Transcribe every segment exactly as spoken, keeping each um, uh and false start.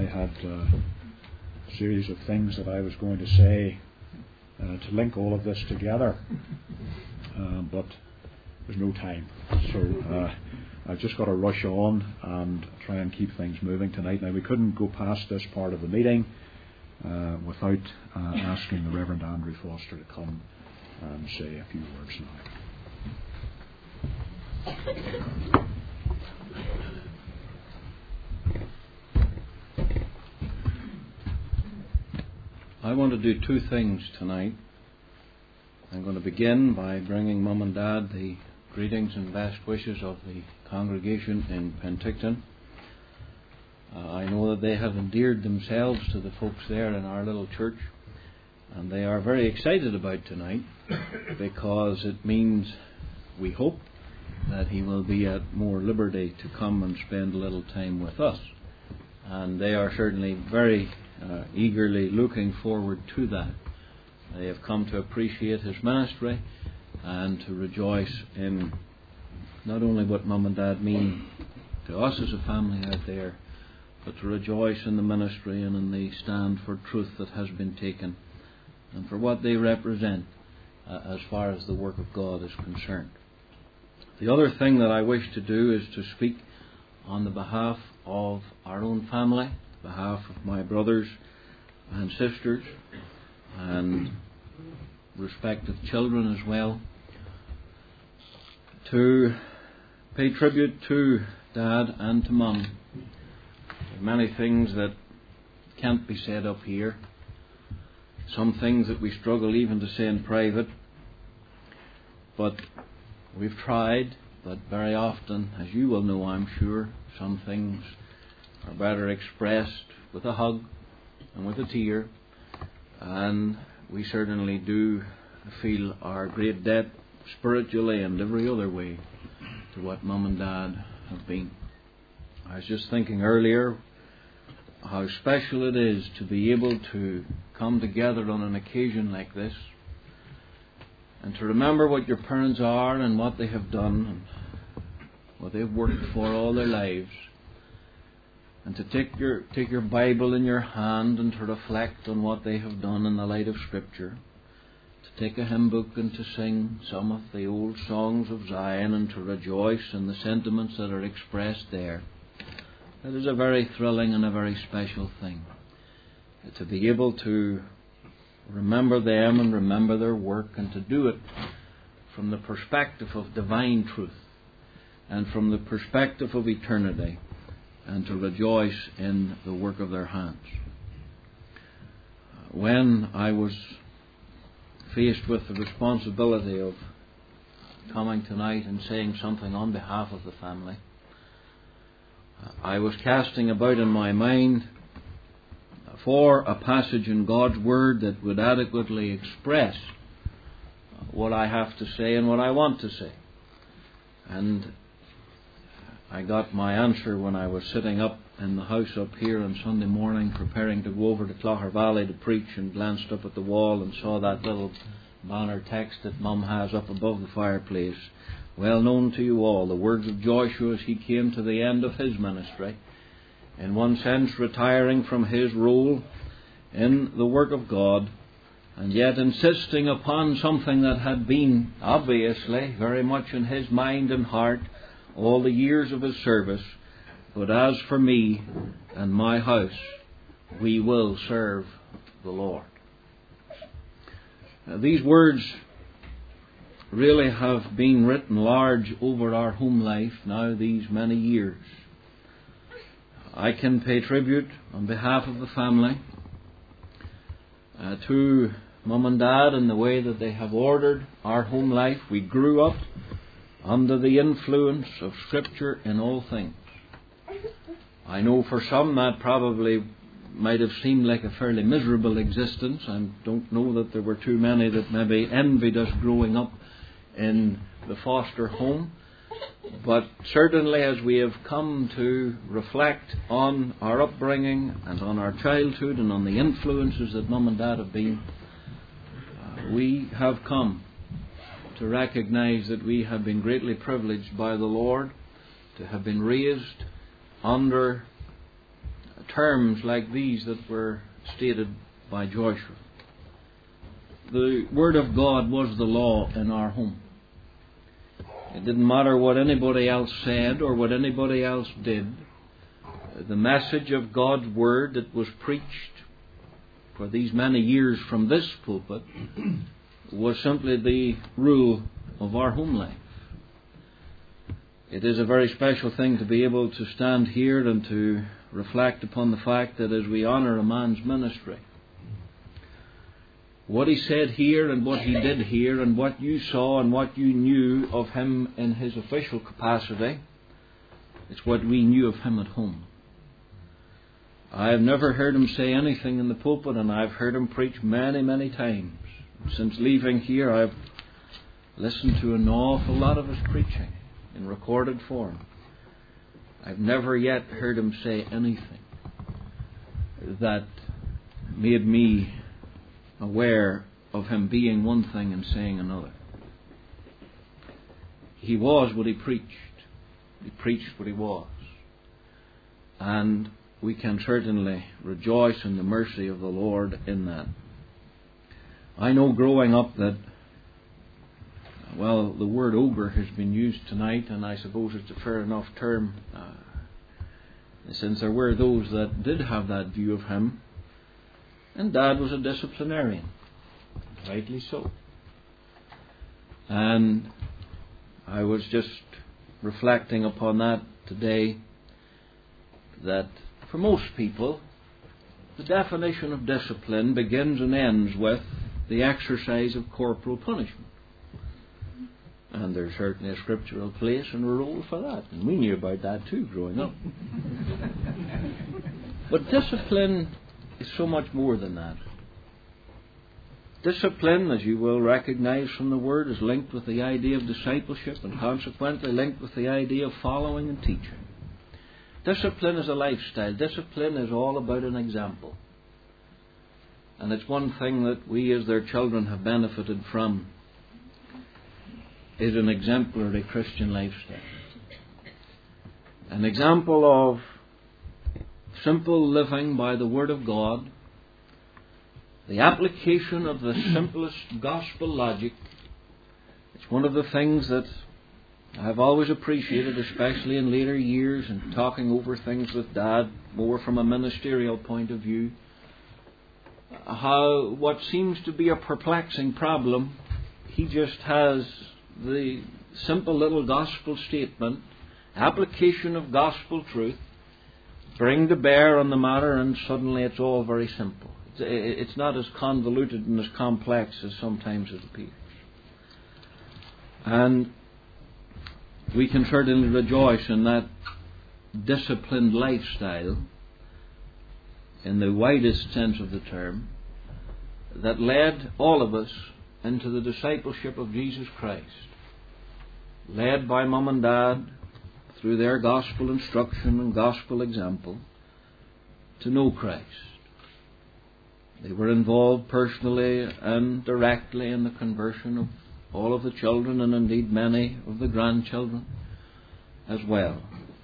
I had uh, a series of things that I was going to say uh, to link all of this together, uh, but there's no time. So uh, I've just got to rush on and try and keep things moving tonight. Now, we couldn't go past this part of the meeting uh, without uh, asking the Reverend Andrew Foster to come and say a few words now. I want to do two things tonight. I'm going to begin by bringing Mum and Dad the greetings and best wishes of the congregation in Penticton. Uh, I know that they have endeared themselves to the folks there in our little church, and they are very excited about tonight because it means, we hope, that he will be at more liberty to come and spend a little time with us. And they are certainly very uh, eagerly looking forward to that. They have come to appreciate his ministry and to rejoice in not only what Mum and Dad mean to us as a family out there, but to rejoice in the ministry and in the stand for truth that has been taken and for what they represent uh, as far as the work of God is concerned. The other thing that I wish to do is to speak on the behalf of our own family, behalf of my brothers and sisters and respective children as well, to pay tribute to Dad and to Mum. There are many things that can't be said up here, some things that we struggle even to say in private, but we've tried. But very often, as you will know, I'm sure, some things are better expressed with a hug and with a tear, and we certainly do feel our great debt spiritually and every other way to what Mum and Dad have been. I was just thinking earlier how special it is to be able to come together on an occasion like this and to remember what your parents are and what they have done and what they've worked for all their lives, and to take your take your Bible in your hand and to reflect on what they have done in the light of Scripture, to take a hymn book and to sing some of the old songs of Zion and to rejoice in the sentiments that are expressed there. It is a very thrilling and a very special thing to be able to remember them and remember their work, and to do it from the perspective of divine truth and from the perspective of eternity, and to rejoice in the work of their hands. When I was faced with the responsibility of coming tonight and saying something on behalf of the family, I was casting about in my mind for a passage in God's Word that would adequately express what I have to say and what I want to say. And I got my answer when I was sitting up in the house up here on Sunday morning preparing to go over to Clogher Valley to preach, and glanced up at the wall and saw that little banner text that Mum has up above the fireplace, well known to you all, the words of Joshua as he came to the end of his ministry, in one sense retiring from his role in the work of God, and yet insisting upon something that had been obviously very much in his mind and heart all the years of his service. But as for me and my house, we will serve the Lord. Now, these words really have been written large over our home life now these many years. I can pay tribute on behalf of the family uh, to Mum and Dad in the way that they have ordered our home life. We grew up under the influence of Scripture in all things. I know for some that probably might have seemed like a fairly miserable existence. I don't know that there were too many that maybe envied us growing up in the foster home. But certainly as we have come to reflect on our upbringing and on our childhood and on the influences that Mum and Dad have been, uh, we have come to recognize that we have been greatly privileged by the Lord to have been raised under terms like these that were stated by Joshua. The Word of God was the law in our home. It didn't matter what anybody else said or what anybody else did. The message of God's Word that was preached for these many years from this pulpit was simply the rule of our home life. It is a very special thing to be able to stand here and to reflect upon the fact that as we honour a man's ministry, what he said here and what he did here and what you saw and what you knew of him in his official capacity, it's what we knew of him at home. I have never heard him say anything in the pulpit, and I've heard him preach many, many times. Since leaving here, I've listened to an awful lot of his preaching in recorded form. I've never yet heard him say anything that made me aware of him being one thing and saying another. He was what he preached. He preached what he was. And we can certainly rejoice in the mercy of the Lord in that. I know growing up that, well, the word ogre has been used tonight, and I suppose it's a fair enough term, uh, since there were those that did have that view of him. And Dad was a disciplinarian, rightly so. And I was just reflecting upon that today, that for most people, the definition of discipline begins and ends with the exercise of corporal punishment. And there's certainly a scriptural place and a role for that. And we knew about that too growing up. But discipline is so much more than that. Discipline, as you will recognize from the word, is linked with the idea of discipleship and consequently linked with the idea of following and teaching. Discipline is a lifestyle. Discipline is all about an example. And it's one thing that we as their children have benefited from, is an exemplary Christian lifestyle. An example of simple living by the Word of God, the application of the simplest gospel logic. It's one of the things that I've always appreciated, especially in later years and talking over things with Dad, more from a ministerial point of view, how what seems to be a perplexing problem, he just has the simple little gospel statement, application of gospel truth, bring to bear on the matter, and suddenly it's all very simple. It's not as convoluted and as complex as sometimes it appears. And we can certainly rejoice in that disciplined lifestyle, in the widest sense of the term, that led all of us into the discipleship of Jesus Christ. Led by Mum and Dad, through their gospel instruction and gospel example, to know Christ. They were involved personally and directly in the conversion of all of the children, and indeed many of the grandchildren as well.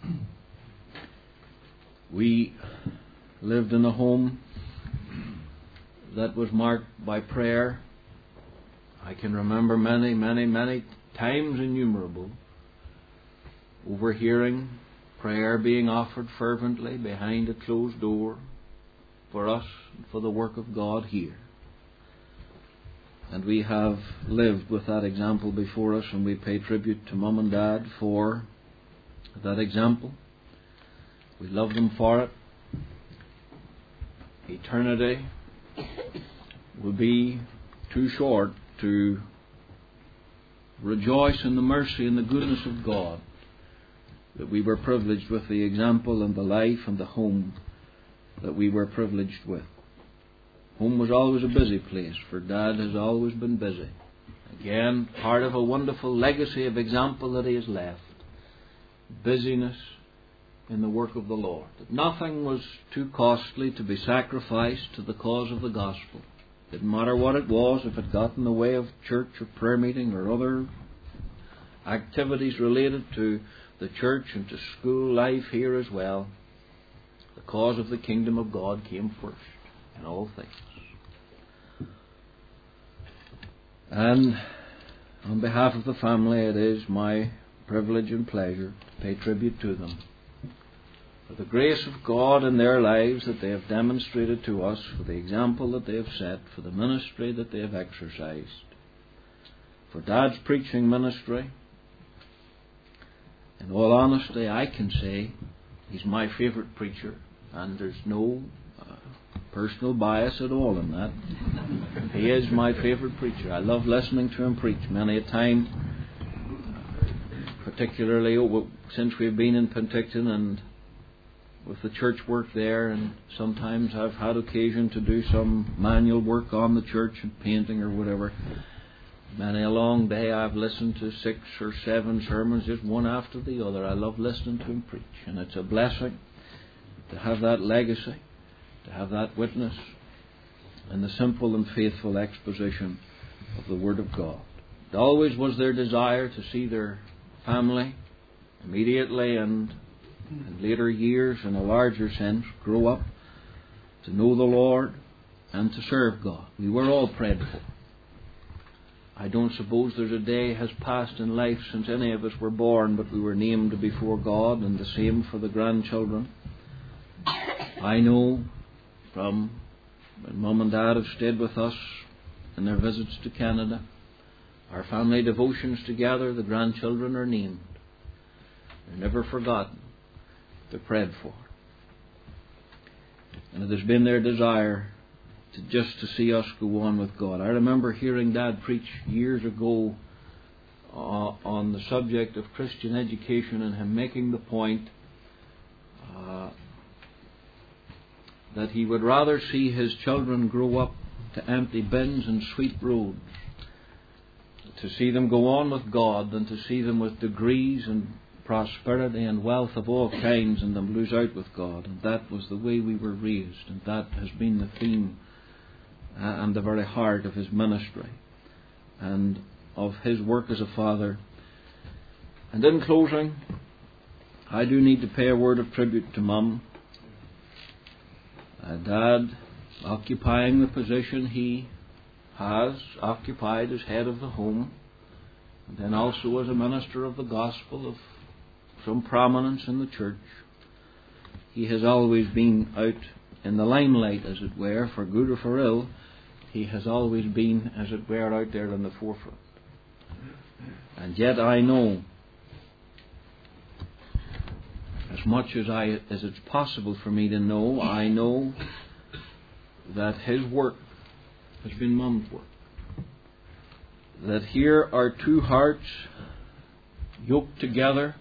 We lived in a home that was marked by prayer. I can remember many, many, many times innumerable overhearing prayer being offered fervently behind a closed door for us and for the work of God here. And we have lived with that example before us, and we pay tribute to Mum and Dad for that example. We love them for it. Eternity will be too short to rejoice in the mercy and the goodness of God, that we were privileged with the example and the life and the home that we were privileged with. Home was always a busy place, for Dad has always been busy. Again, part of a wonderful legacy of example that he has left. Busyness in the work of the Lord. That nothing was too costly to be sacrificed to the cause of the gospel. Didn't matter what it was, if it got in the way of church or prayer meeting or other activities related to the church and to school life here as well. The cause of the kingdom of God came first in all things. And on behalf of the family, it is my privilege and pleasure to pay tribute to them for the grace of God in their lives that they have demonstrated to us, for the example that they have set, for the ministry that they have exercised, for Dad's preaching ministry. In all honesty, I can say he's my favourite preacher, and there's no uh, personal bias at all in that. He is my favourite preacher. I love listening to him preach. Many a time, particularly since we've been in Penticton and with the church work there, and sometimes I've had occasion to do some manual work on the church and painting or whatever. Many a long day I've listened to six or seven sermons, just one after the other. I love listening to him preach, and it's a blessing to have that legacy, to have that witness, and the simple and faithful exposition of the Word of God. It always was their desire to see their family immediately and in later years, in a larger sense, grow up to know the Lord and to serve God. We were all prayed for. I don't suppose there's a day has passed in life since any of us were born, but we were named before God, and the same for the grandchildren. I know from when Mum and Dad have stayed with us in their visits to Canada, our family devotions together, the grandchildren are named. They're never forgotten. They're prayed for. And it has been their desire to just to see us go on with God. I remember hearing Dad preach years ago uh, on the subject of Christian education, and him making the point uh, that he would rather see his children grow up to empty bins and sweep roads, to see them go on with God, than to see them with degrees and prosperity and wealth of all kinds and them lose out with God. And that was the way we were raised, and that has been the theme uh, and the very heart of his ministry and of his work as a father. And in closing, I do need to pay a word of tribute to Mum. Uh, Dad, occupying the position he has occupied as head of the home, and then also as a minister of the gospel of some prominence in the church, he has always been out in the limelight, as it were, for good or for ill. He has always been, as it were, out there in the forefront. And yet I know, as much as I as it's possible for me to know, I know that his work has been Mum's work. That here are two hearts yoked together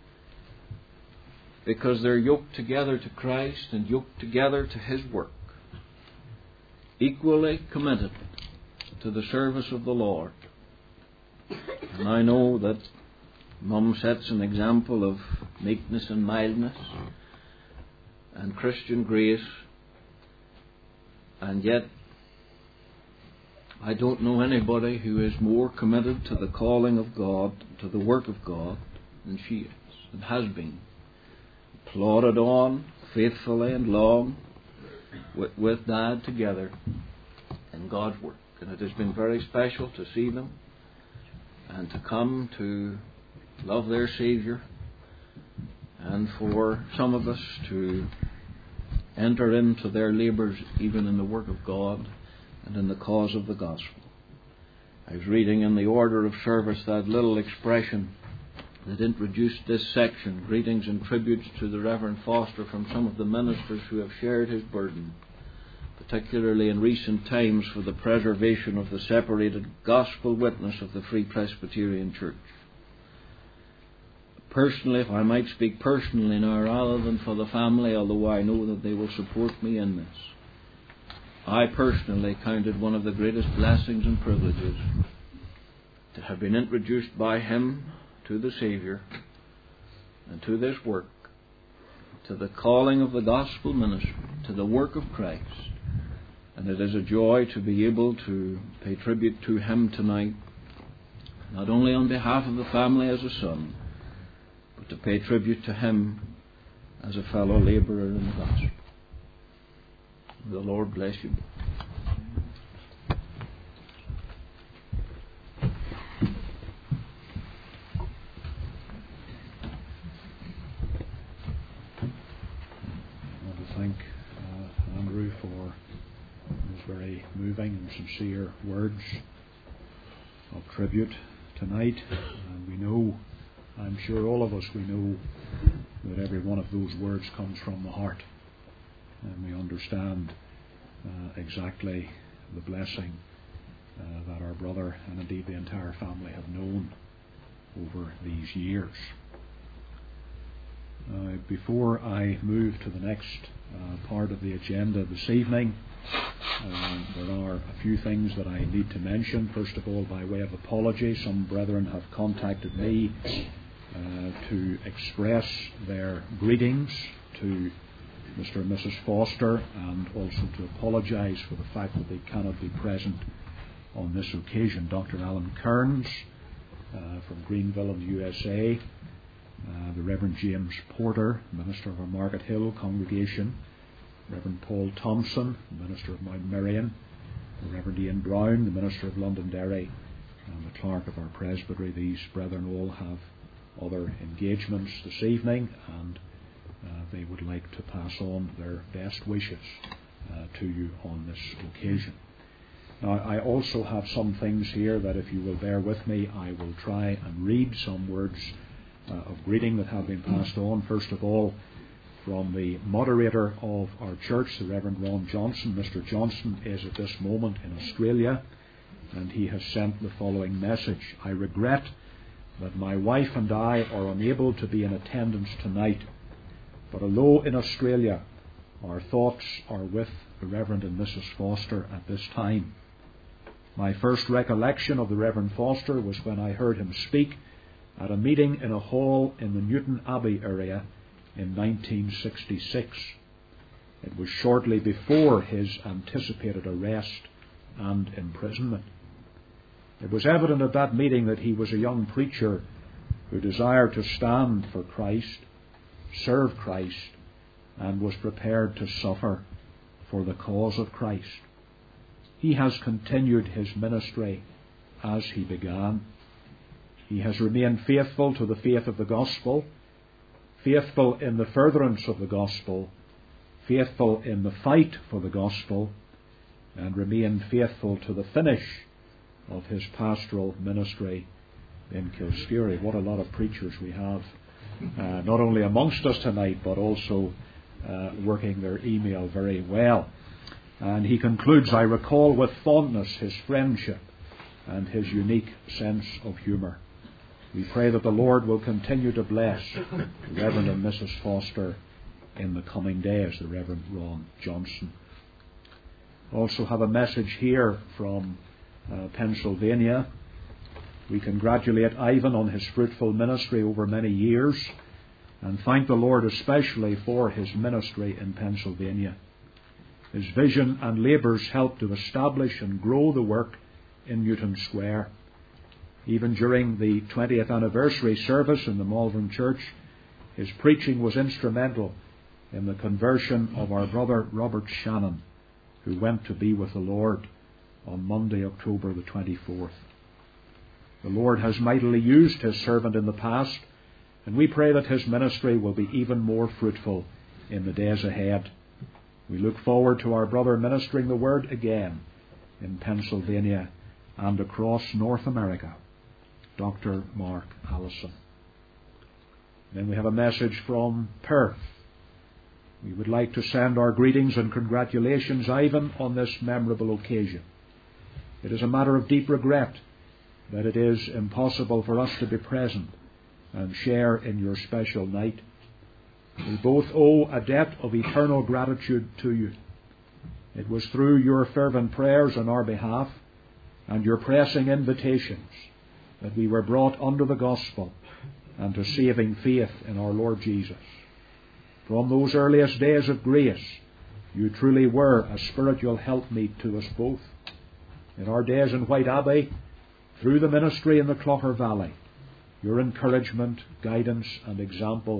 because they're yoked together to Christ and yoked together to his work, equally committed to the service of the Lord. And I know that Mum sets an example of meekness and mildness and Christian grace, and yet I don't know anybody who is more committed to the calling of God, to the work of God, than she is, and has been. Plodded on faithfully and long with, with Dad together in God's work. And it has been very special to see them and to come to love their Saviour, and for some of us to enter into their labours even in the work of God and in the cause of the gospel. I was reading in the order of service that little expression that introduced this section, greetings and tributes to the Reverend Foster from some of the ministers who have shared his burden, particularly in recent times, for the preservation of the separated gospel witness of the Free Presbyterian Church. Personally, if I might speak personally now rather than for the family, although I know that they will support me in this, I personally counted one of the greatest blessings and privileges to have been introduced by him to the Saviour and to this work, to the calling of the gospel ministry, to the work of Christ. And it is a joy to be able to pay tribute to him tonight, not only on behalf of the family as a son, but to pay tribute to him as a fellow labourer in the gospel. The Lord bless you. I want to thank uh, Andrew for his very moving and sincere words of tribute tonight. And we know, I'm sure all of us, we know that every one of those words comes from the heart. And we understand uh, exactly the blessing uh, that our brother and indeed the entire family have known over these years. Uh, before I move to the next uh, part of the agenda this evening, uh, there are a few things that I need to mention. First of all, by way of apology, some brethren have contacted me uh, to express their greetings to Mister and Missus Foster, and also to apologise for the fact that they cannot be present on this occasion. Doctor Alan Kearns uh, from Greenville in the U S A, uh, the Reverend James Porter, minister of our Market Hill congregation, Reverend Paul Thompson, minister of Mount Merion, the Reverend Ian Brown, the minister of Londonderry, and the clerk of our presbytery. These brethren all have other engagements this evening, and Uh, they would like to pass on their best wishes uh, to you on this occasion. Now, I also have some things here that, if you will bear with me, I will try and read some words uh, of greeting that have been passed on. First of all, from the moderator of our church, the Reverend Ron Johnson. Mister Johnson is at this moment in Australia, and he has sent the following message. I regret that my wife and I are unable to be in attendance tonight. But although in Australia, our thoughts are with the Reverend and Missus Foster at this time. My first recollection of the Reverend Foster was when I heard him speak at a meeting in a hall in the Newton Abbey area in nineteen sixty-six. It was shortly before his anticipated arrest and imprisonment. It was evident at that meeting that he was a young preacher who desired to stand for Christ, serve Christ, and was prepared to suffer for the cause of Christ. He has continued his ministry as he began. He has remained faithful to the faith of the gospel, faithful in the furtherance of the gospel, faithful in the fight for the gospel, and remained faithful to the finish of his pastoral ministry in Kilskerry. What a lot of preachers we have, uh, not only amongst us tonight, but also uh, working their email very well. And he concludes, I recall with fondness his friendship and his unique sense of humour. We pray that the Lord will continue to bless the Reverend and Missus Foster in the coming days, the Reverend Ron Johnson. Also have a message here from uh, Pennsylvania. We congratulate Ivan on his fruitful ministry over many years and thank the Lord especially for his ministry in Pennsylvania. His vision and labours helped to establish and grow the work in Newton Square. Even during the twentieth anniversary service in the Malvern Church, his preaching was instrumental in the conversion of our brother Robert Shannon, who went to be with the Lord on Monday, October the twenty-fourth. The Lord has mightily used his servant in the past, and we pray that his ministry will be even more fruitful in the days ahead. We look forward to our brother ministering the word again in Pennsylvania and across North America. Doctor Mark Allison. Then we have a message from Perth. We would like to send our greetings and congratulations, Ivan, on this memorable occasion. It is a matter of deep regret that it is impossible for us to be present and share in your special night. We both owe a debt of eternal gratitude to you. It was through your fervent prayers on our behalf and your pressing invitations that we were brought under the gospel and to saving faith in our Lord Jesus. From those earliest days of grace, you truly were a spiritual helpmeet to us both. In our days in White Abbey, through the ministry in the Clogher Valley, your encouragement, guidance and example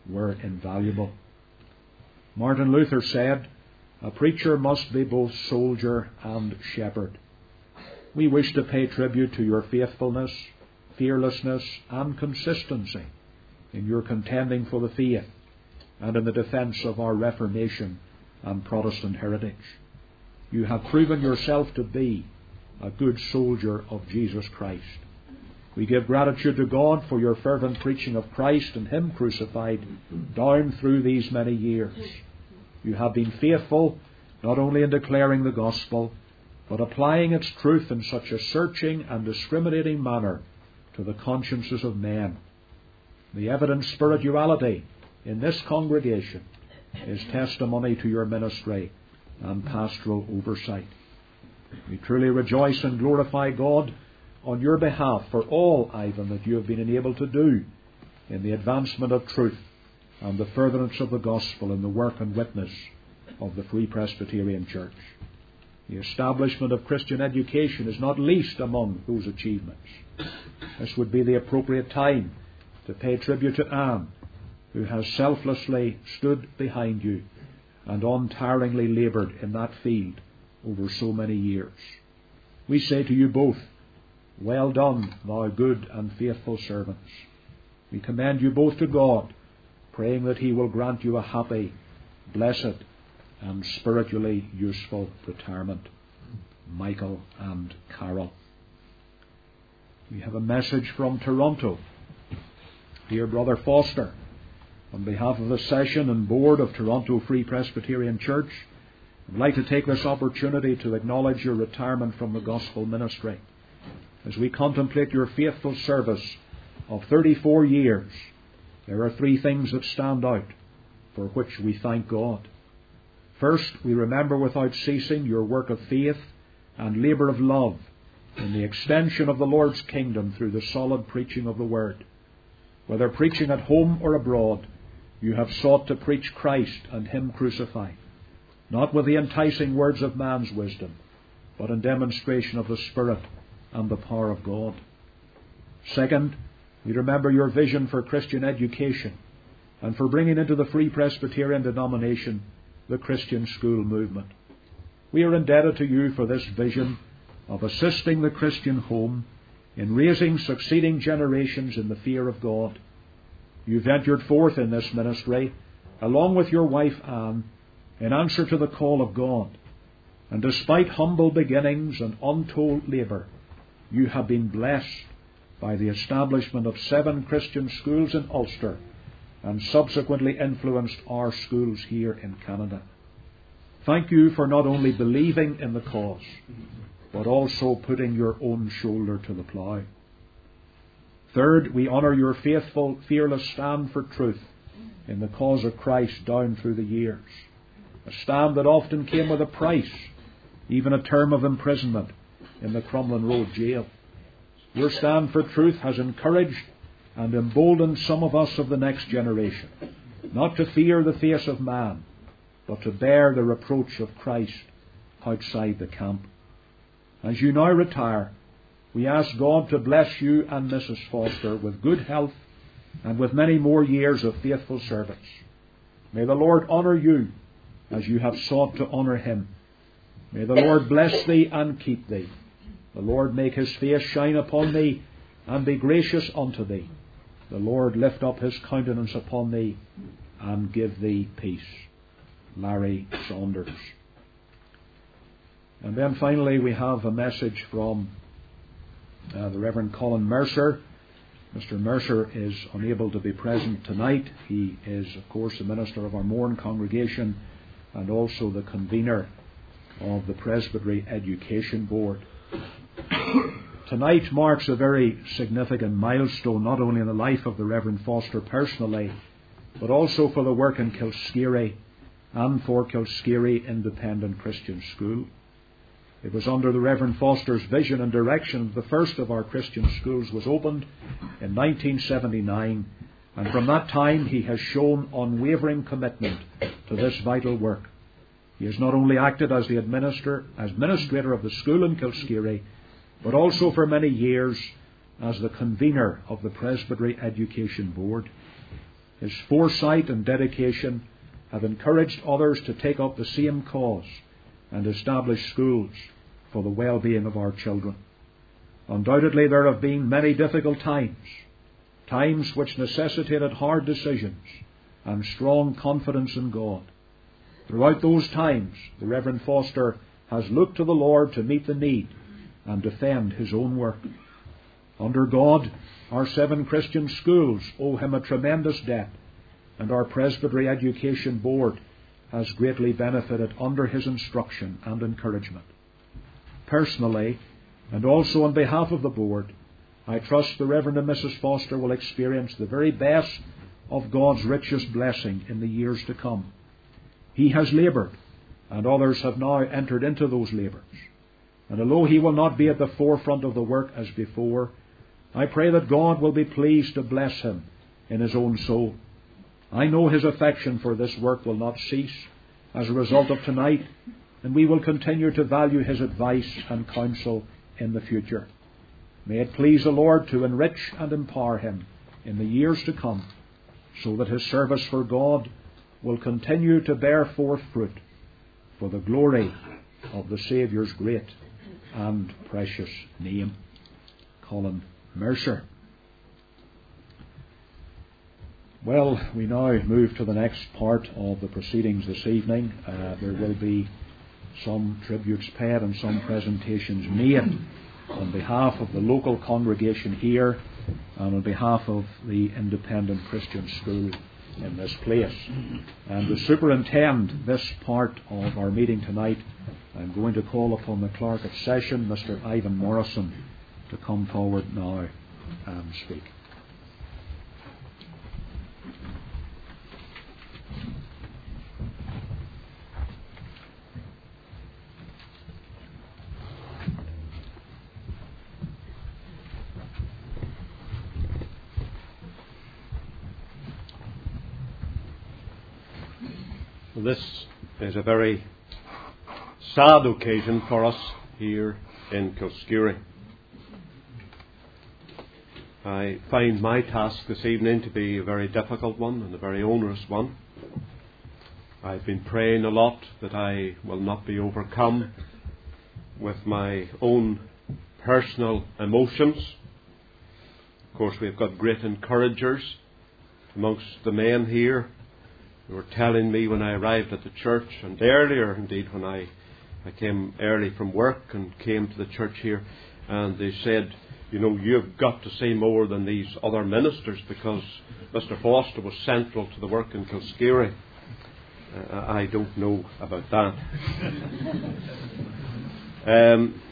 were invaluable. Martin Luther said, "A preacher must be both soldier and shepherd." We wish to pay tribute to your faithfulness, fearlessness, and consistency in your contending for the faith and in the defence of our Reformation and Protestant heritage. You have proven yourself to be a good soldier of Jesus Christ. We give gratitude to God for your fervent preaching of Christ and Him crucified down through these many years. You have been faithful not only in declaring the gospel, but applying its truth in such a searching and discriminating manner to the consciences of men. The evident spirituality in this congregation is testimony to your ministry and pastoral oversight. We truly rejoice and glorify God on your behalf for all, Ivan, that you have been enabled to do in the advancement of truth and the furtherance of the gospel in the work and witness of the Free Presbyterian Church. The establishment of Christian education is not least among those achievements. This would be the appropriate time to pay tribute to Anne, who has selflessly stood behind you and untiringly laboured in that field over so many years. We say to you both, well done, thou good and faithful servants. We commend you both to God, praying that He will grant you a happy, blessed, and spiritually useful retirement. Michael and Carol. We have a message from Toronto. Dear Brother Foster, on behalf of the session and board of Toronto Free Presbyterian Church, I'd like to take this opportunity to acknowledge your retirement from the gospel ministry. As we contemplate your faithful service of thirty-four years, there are three things that stand out for which we thank God. First, we remember without ceasing your work of faith and labour of love in the extension of the Lord's kingdom through the solid preaching of the Word. Whether preaching at home or abroad, you have sought to preach Christ and Him crucified, not with the enticing words of man's wisdom, but in demonstration of the Spirit and the power of God. Second, we remember your vision for Christian education and for bringing into the Free Presbyterian denomination the Christian school movement. We are indebted to you for this vision of assisting the Christian home in raising succeeding generations in the fear of God. You ventured forth in this ministry, along with your wife Anne, in answer to the call of God. And despite humble beginnings and untold labour, you have been blessed by the establishment of seven Christian schools in Ulster and subsequently influenced our schools here in Canada. Thank you for not only believing in the cause, but also putting your own shoulder to the plough. Third, we honour your faithful, fearless stand for truth in the cause of Christ down through the years. A stand that often came with a price, even a term of imprisonment in the Crumlin Road jail. Your stand for truth has encouraged and emboldened some of us of the next generation, not to fear the face of man, but to bear the reproach of Christ outside the camp. As you now retire, we ask God to bless you and Missus Foster with good health and with many more years of faithful service. May the Lord honour you as you have sought to honour Him. May the Lord bless thee and keep thee. The Lord make His face shine upon thee and be gracious unto thee. The Lord lift up His countenance upon thee and give thee peace. Larry Saunders. And then finally we have a message from uh, the Reverend Colin Mercer. Mister Mercer is unable to be present tonight. He is, of course, the minister of our Mourne congregation and also the convener of the Presbytery Education Board. Tonight marks a very significant milestone, not only in the life of the Reverend Foster personally, but also for the work in Kilskeary and for Kilskeary Independent Christian School. It was under the Reverend Foster's vision and direction that the first of our Christian schools was opened in nineteen seventy-nine, and from that time he has shown unwavering commitment to this vital work. He has not only acted as the administrator, as administrator of the school in Kilskeary, but also for many years as the convener of the Presbytery Education Board. His foresight and dedication have encouraged others to take up the same cause and establish schools for the well-being of our children. Undoubtedly there have been many difficult times, times which necessitated hard decisions and strong confidence in God. Throughout those times, the Reverend Foster has looked to the Lord to meet the need and defend his own work. Under God, our seven Christian schools owe him a tremendous debt, and our Presbytery Education Board has greatly benefited under his instruction and encouragement. Personally, and also on behalf of the Board, I trust the Reverend and Missus Foster will experience the very best of God's richest blessing in the years to come. He has laboured, and others have now entered into those labours. And although he will not be at the forefront of the work as before, I pray that God will be pleased to bless him in his own soul. I know his affection for this work will not cease as a result of tonight, and we will continue to value his advice and counsel in the future. May it please the Lord to enrich and empower him in the years to come, so that his service for God will continue to bear forth fruit for the glory of the Saviour's great and precious name. Colin Mercer. Well, we now move to the next part of the proceedings this evening. Uh, there will be some tributes paid and some presentations made on behalf of the local congregation here and on behalf of the Independent Christian School in this place. And to superintend this part of our meeting tonight, I'm going to call upon the clerk at session, Mister Ivan Morrison, to come forward now and speak. This is a very sad occasion for us here in Kilscurry. I find my task this evening to be a very difficult one and a very onerous one. I've been praying a lot that I will not be overcome with my own personal emotions. Of course, we've got great encouragers amongst the men here who were telling me when I arrived at the church, and earlier indeed when I, I came early from work and came to the church here, and they said, you know, you've got to say more than these other ministers because Mister Foster was central to the work in Kilscurry. Uh, I don't know about that. um,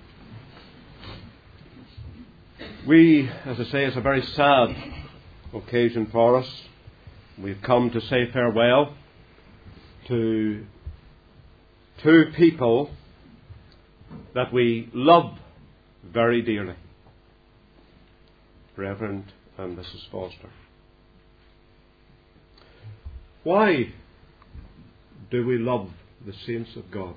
we, as I say, it's a very sad occasion for us. We've come to say farewell to two people that we love very dearly, Reverend and Missus Foster. Why do we love the saints of God?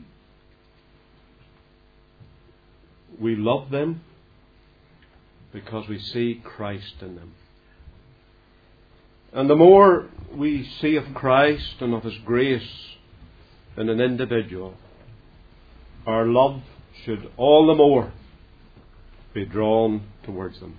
We love them because we see Christ in them. And the more we see of Christ and of His grace in an individual, our love should all the more be drawn towards them.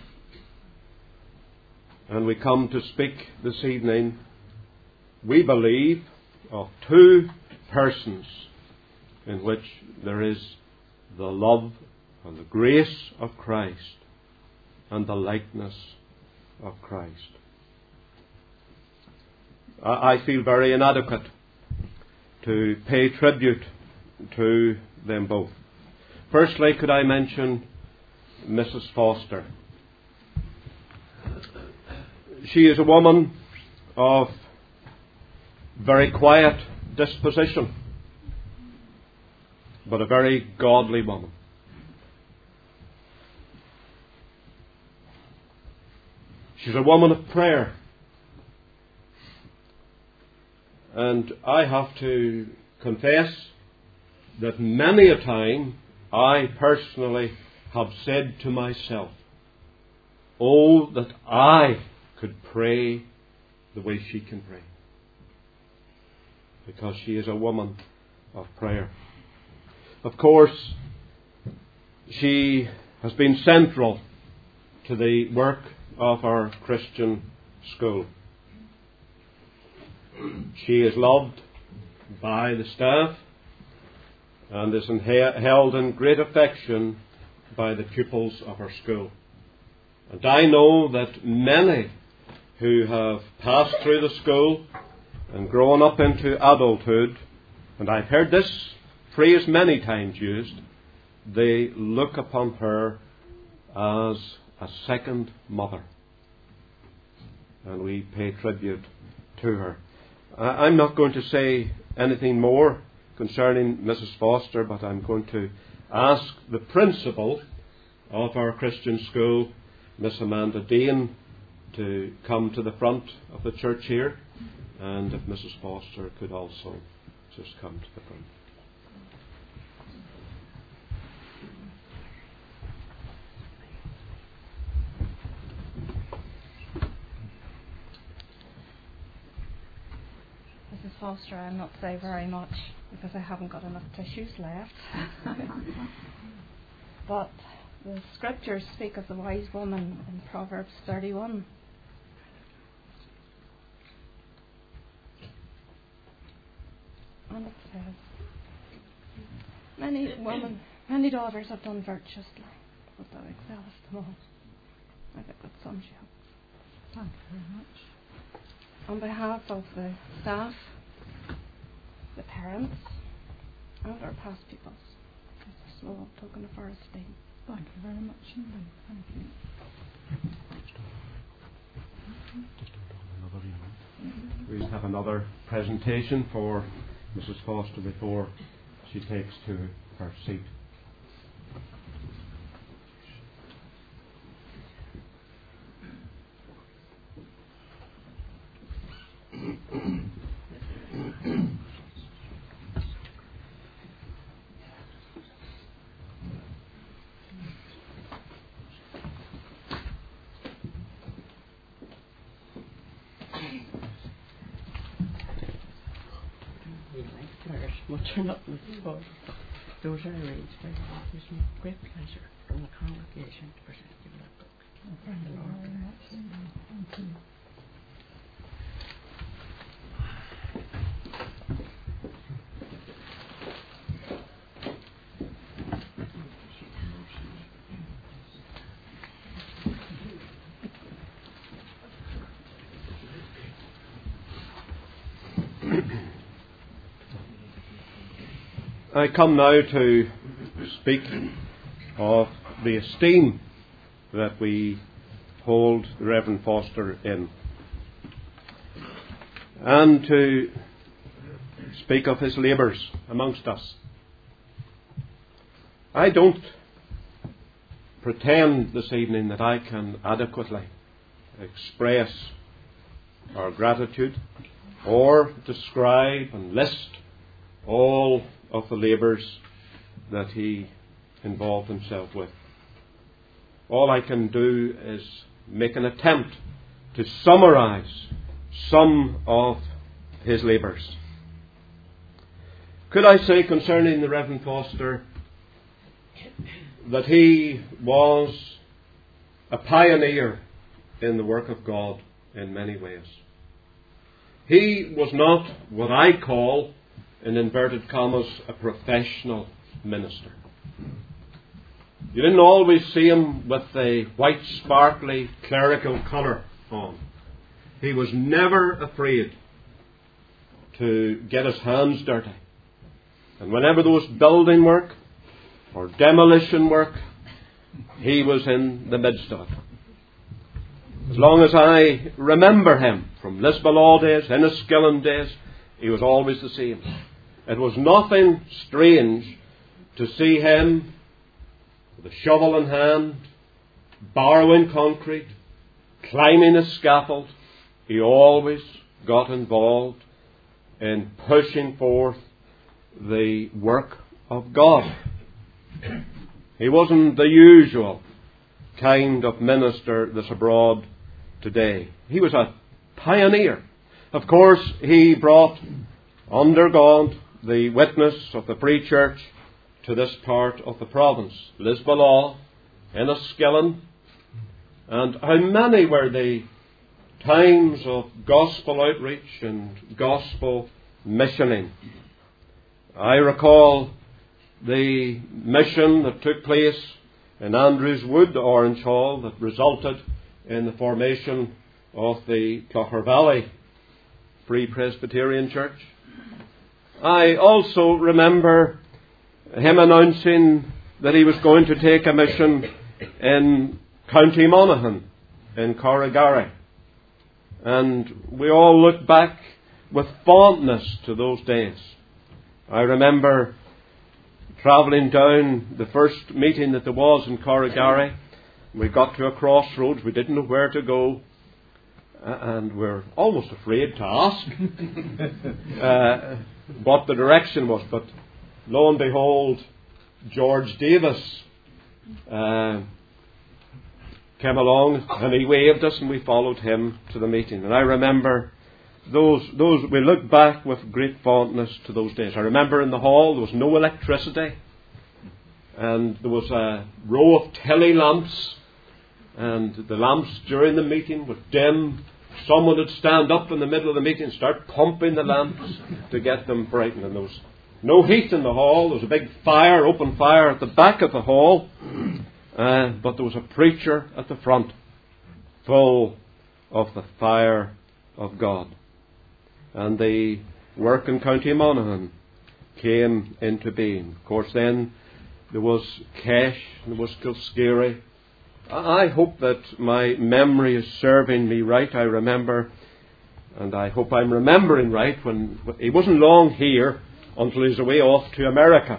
And we come to speak this evening, we believe, of two persons in which there is the love and the grace of Christ and the likeness of Christ. I feel very inadequate to pay tribute to them both. Firstly, could I mention Missus Foster? She is a woman of very quiet disposition, but a very godly woman. She's a woman of prayer. And I have to confess that many a time I personally have said to myself, oh, that I could pray the way she can pray. Because she is a woman of prayer. Of course, she has been central to the work of our Christian school. She is loved by the staff and is held in great affection by the pupils of our school. And I know that many who have passed through the school and grown up into adulthood, and I've heard this phrase many times used, they look upon her as a second mother. And we pay tribute to her. I'm not going to say anything more concerning Missus Foster, but I'm going to ask the principal of our Christian school, Miss Amanda Dean, to come to the front of the church here, and if Missus Foster could also just come to the front. Missus Foster, I'll not say very much because I haven't got enough tissues left. But the scriptures speak of the wise woman in Proverbs thirty-one. And it says, many women, many daughters have done virtuously, but thou excellest them all. I think that sums you up. Thank you very much. On behalf of the staff, the parents, and our past pupils, it's a small token of our esteem. Thank you very much indeed. Thank you. We have another presentation for Missus Foster before she takes to her seat. Much or nothing for those are arranged by God. It gives me great pleasure from the congregation to present you that book. Oh, thank you very much. Thank you. I come now to speak of the esteem that we hold the Reverend Foster in, and to speak of his labours amongst us. I don't pretend this evening that I can adequately express our gratitude or describe and list all of the labours that he involved himself with. All I can do is make an attempt to summarise some of his labours. Could I say concerning the Reverend Foster that he was a pioneer in the work of God in many ways. He was not what I call, in inverted commas, a professional minister. You didn't always see him with the white sparkly clerical colour on. He was never afraid to get his hands dirty. And whenever there was building work or demolition work, he was in the midst of it. As long as I remember him, from Lisbon days, Enniskillen days, he was always the same. It was nothing strange to see him with a shovel in hand, borrowing concrete, climbing a scaffold. He always got involved in pushing forth the work of God. He wasn't the usual kind of minister that's abroad today. He was a pioneer Of course, he brought under God the witness of the Free Church to this part of the province, Lisbalaw, Enniskillen, and how many were the times of gospel outreach and gospel missioning. I recall the mission that took place in Andrews Wood, Orange Hall, that resulted in the formation of the Clogher Valley Free Presbyterian Church. I also remember him announcing that he was going to take a mission in County Monaghan, in Corrigary. And we all look back with fondness to those days. I remember travelling down the first meeting that there was in Corrigary. We got to a crossroads. We didn't know where to go. And we're almost afraid to ask uh, what the direction was. But lo and behold, George Davis uh, came along and he waved us and we followed him to the meeting. And I remember those, those we look back with great fondness to those days. I remember in the hall there was no electricity and there was a row of tilly lamps, and the lamps during the meeting would dim. Someone would stand up in the middle of the meeting and start pumping the lamps to get them brightened. And there was no heat in the hall. There was a big fire, open fire at the back of the hall. Uh, but there was a preacher at the front, full of the fire of God. And the work in County Monaghan came into being. Of course, then there was Kesh, there was Kilskeery. I hope that my memory is serving me right. I remember, and I hope I'm remembering right, when he wasn't long here until he was away off to America.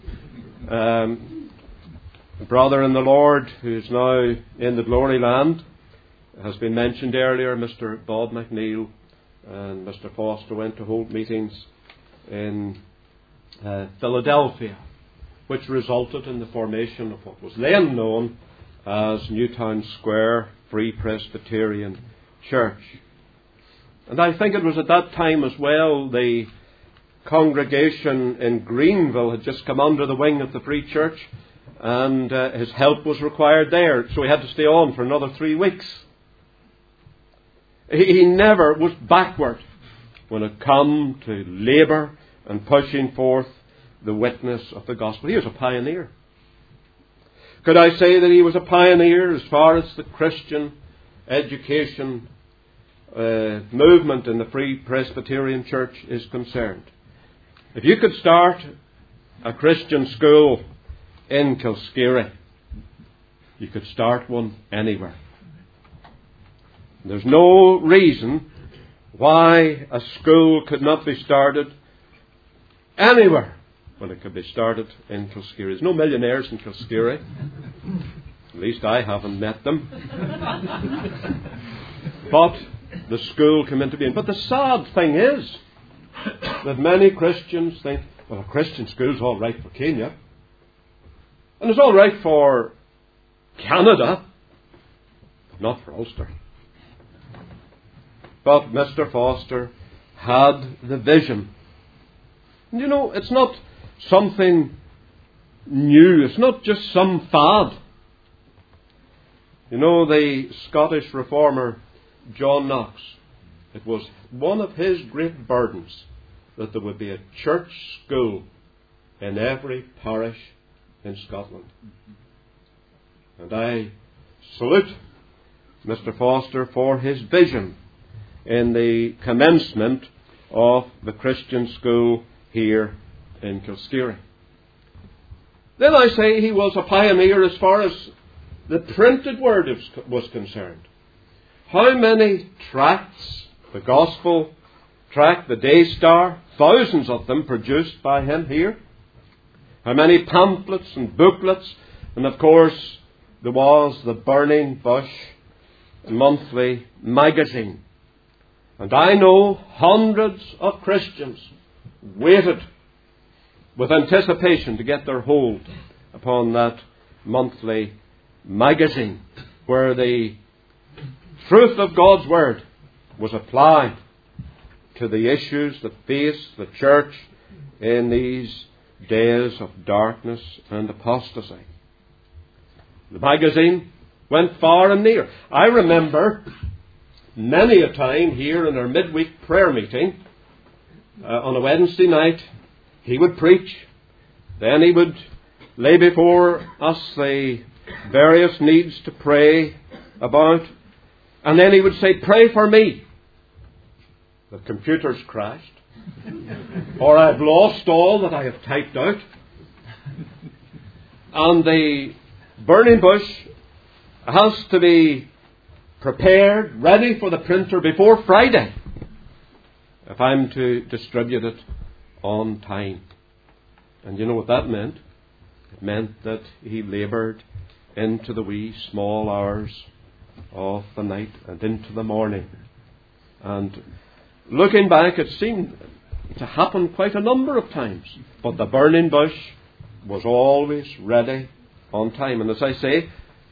Um, a brother in the Lord who is now in the glory land has been mentioned earlier, Mister Bob McNeil and Mister Foster went to hold meetings in uh, Philadelphia, which resulted in the formation of what was then known as Newtown Square Free Presbyterian Church. And I think it was at that time as well the congregation in Greenville had just come under the wing of the Free Church, and uh, his help was required there, so he had to stay on for another three weeks. He, he never was backward when it come to labour and pushing forth the witness of the gospel. He was a pioneer. Could I say that he was a pioneer as far as the Christian education uh, movement in the Free Presbyterian Church is concerned? If you could start a Christian school in Kilskeery, you could start one anywhere. There's no reason why a school could not be started anywhere when it could be started in Kilskeery. There's no millionaires in Kilskeery. At least I haven't met them. But the school came into being. But the sad thing is that many Christians think, well, a Christian school's all right for Kenya. And it's all right for Canada, but not for Ulster. But Mister Foster had the vision. And you know, it's not something new. It's not just some fad. You know, the Scottish reformer John Knox, it was one of his great burdens that there would be a church school in every parish in Scotland. And I salute Mister Foster for his vision in the commencement of the Christian school here in Kilskeery. Then I say he was a pioneer as far as the printed word was concerned. How many tracts, the Gospel tract, the Day Star, thousands of them produced by him here. How many pamphlets and booklets, and of course there was the Burning Bush monthly magazine. And I know hundreds of Christians waited with anticipation to get their hold upon that monthly magazine where the truth of God's Word was applied to the issues that face the church in these days of darkness and apostasy. The magazine went far and near. I remember many a time here in our midweek prayer meeting, uh, on a Wednesday night, he would preach. Then he would lay before us the various needs to pray about. And then he would say, pray for me. The computer's crashed. Or I've lost all that I have typed out. And the burning bush has to be prepared, ready for the printer before Friday, if I'm to distribute it on time. And you know what that meant? It meant that he laboured into the wee small hours of the night and into the morning. And looking back, it seemed to happen quite a number of times. But the burning bush was always ready on time. And as I say,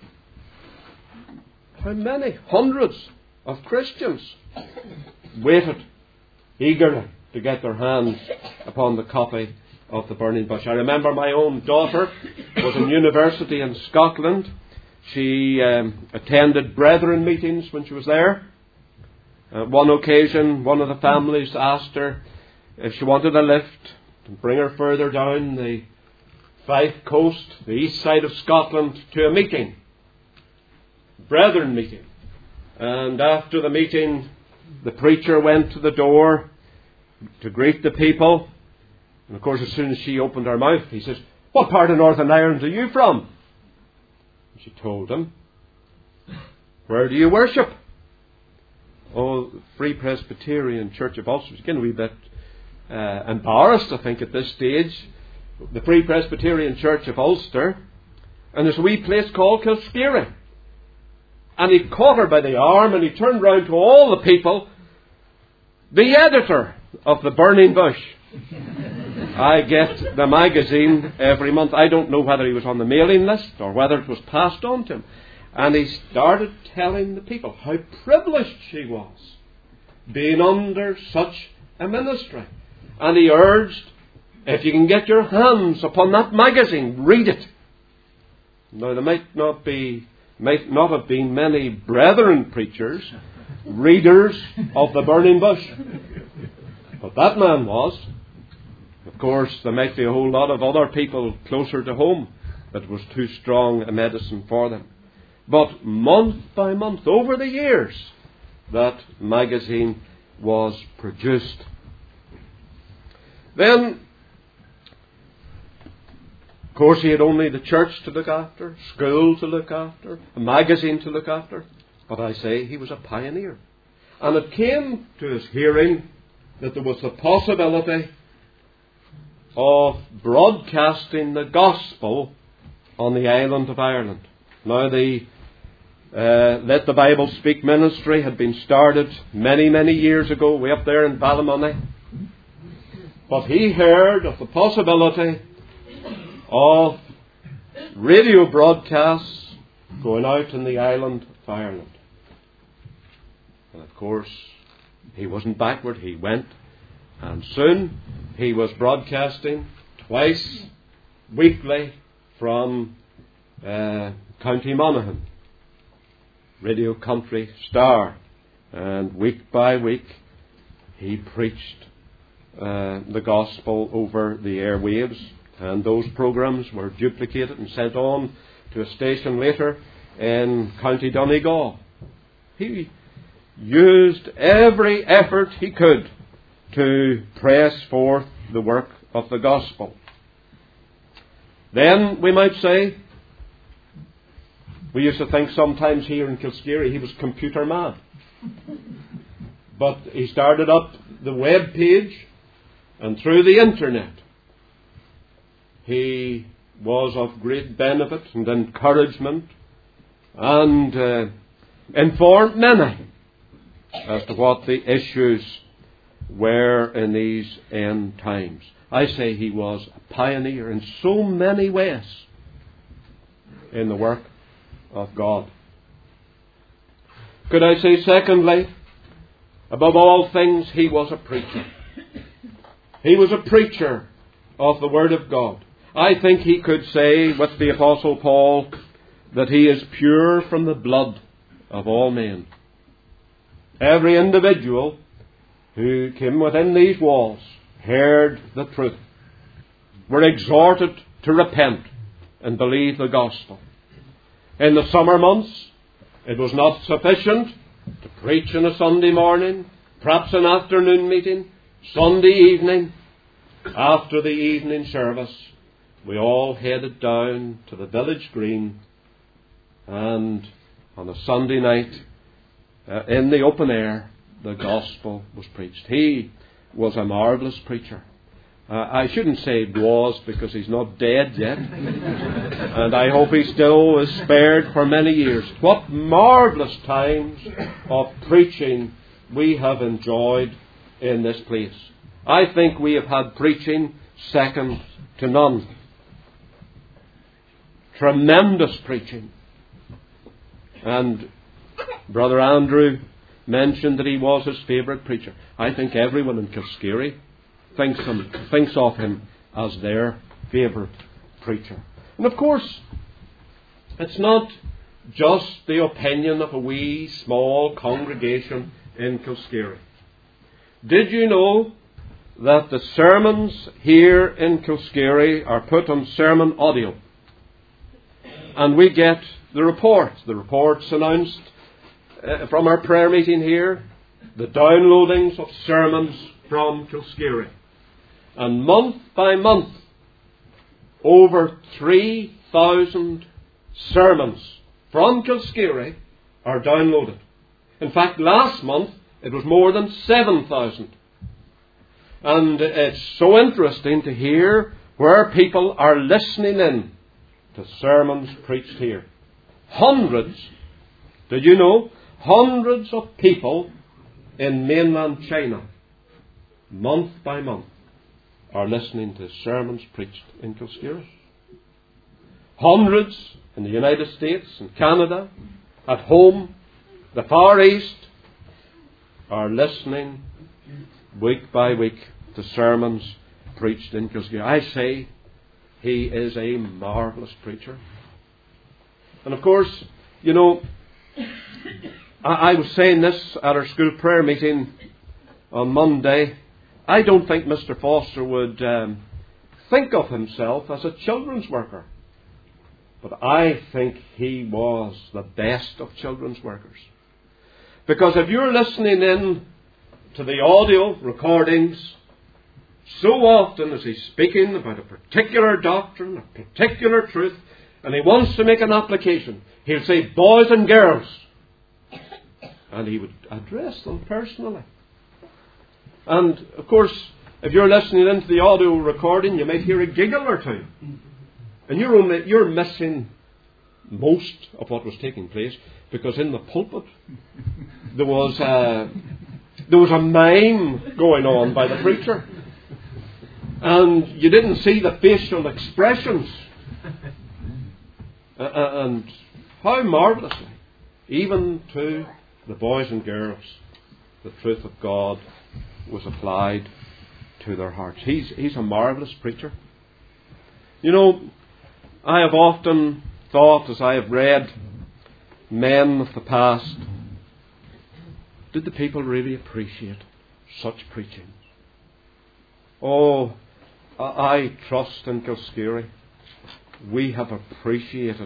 how many hundreds of Christians waited eagerly to get their hands upon the copy of the burning bush. I remember my own daughter was in university in Scotland. She um, attended brethren meetings when she was there. Uh, one occasion, one of the families asked her if she wanted a lift to bring her further down the Fife coast, the east side of Scotland, to a meeting. Brethren meeting. And after the meeting, the preacher went to the door to greet the people. And of course, as soon as she opened her mouth, he says, what part of Northern Ireland are you from? And she told him. Where do you worship? Oh, Free Presbyterian Church of Ulster. She's getting a wee bit uh, embarrassed, I think, at this stage. The Free Presbyterian Church of Ulster. And there's a wee place called Kilskeery. And he caught her by the arm and he turned round to all the people. The editor of the Burning Bush. I get the magazine every month. I don't know whether he was on the mailing list or whether it was passed on to him. And he started telling the people how privileged she was being under such a ministry. And he urged, if you can get your hands upon that magazine, read it. Now there might not be might not have been many brethren preachers, readers of the Burning Bush. But that man was. Of course, there might be a whole lot of other people closer to home that was too strong a medicine for them. But month by month, over the years, that magazine was produced. Then, of course, he had only the church to look after, school to look after, a magazine to look after. But I say he was a pioneer. And it came to his hearing that there was the possibility of broadcasting the gospel on the island of Ireland. Now, the uh, Let the Bible Speak ministry had been started many, many years ago, way up there in Ballymoney. But he heard of the possibility of radio broadcasts going out in the island of Ireland. And of course, he wasn't backward. He went. And soon he was broadcasting twice weekly from uh, County Monaghan, Radio Country Star. And week by week he preached uh, the gospel over the airwaves. And those programmes were duplicated and sent on to a station later in County Donegal. He used every effort he could to press forth the work of the gospel. Then we might say, we used to think sometimes here in Kilskeery he was computer mad. But he started up the web page, and through the internet he was of great benefit and encouragement, and uh, informed many as to what the issues were in these end times. I say he was a pioneer in so many ways in the work of God. Could I say, secondly, Above all things, he was a preacher. He was a preacher of the Word of God. I think he could say with the Apostle Paul that he is pure from the blood of all men. Every individual who came within these walls heard the truth, were exhorted to repent and believe the gospel. In the summer months, it was not sufficient to preach on a Sunday morning, perhaps an afternoon meeting, Sunday evening. After the evening service, we all headed down to the village green, and on a Sunday night, uh, in the open air, the gospel was preached. He was a marvellous preacher. Uh, I shouldn't say was, because he's not dead yet. And I hope he still is spared for many years. What marvellous times of preaching we have enjoyed in this place. I think we have had preaching second to none. Tremendous preaching. And Brother Andrew mentioned that he was his favourite preacher. I think everyone in Kilskerry thinks, him, thinks of him as their favourite preacher. And of course, it's not just the opinion of a wee, small congregation in Kilskerry. Did you know that the sermons here in Kilskerry are put on sermon audio? And we get the reports. The reports announced uh, from our prayer meeting here, the downloadings of sermons from Kilskerry. And month by month, over three thousand sermons from Kilskerry are downloaded. In fact, last month it was more than seven thousand. And it's so interesting to hear where people are listening in to sermons preached here. Hundreds, did you know, hundreds of people in mainland China, month by month, are listening to sermons preached in Kilskerry. Hundreds in the United States and Canada, at home, the Far East, are listening week by week to sermons preached in Kilskerry. I say he is a marvellous preacher. And of course, you know, I, I was saying this at our school prayer meeting on Monday. I don't think Mister Foster would um, think of himself as a children's worker. But I think he was the best of children's workers. Because if you're listening in to the audio recordings, so often as he's speaking about a particular doctrine, a particular truth, and he wants to make an application, he'll say, boys and girls. And he would address them personally. And, of course, if you're listening into the audio recording, you might hear a giggle or two. And you're only, you're missing most of what was taking place, because in the pulpit there was a, there was a mime going on by the preacher. And you didn't see the facial expressions. Uh, and how marvellously, even to the boys and girls, the truth of God was applied to their hearts. He's, he's a marvellous preacher. You know, I have often thought, as I have read men of the past, did the people really appreciate such preaching? Oh, I trust in Kilskerry we have appreciated